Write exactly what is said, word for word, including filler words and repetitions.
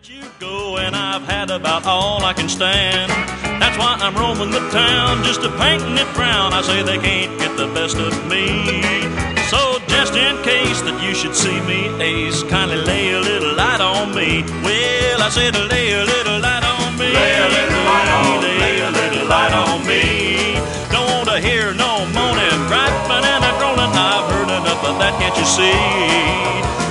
You go and I've had about all I can stand. That's why I'm roaming the town just to painting it brown. I say they can't get the best of me. So just in case that you should see me ace, kindly lay a little light on me. Well, I said lay a little light on me. Lay a little light on, lay a little light on me. Don't want to hear no moaning, bright banana groaning. I've heard enough of that, can't you see?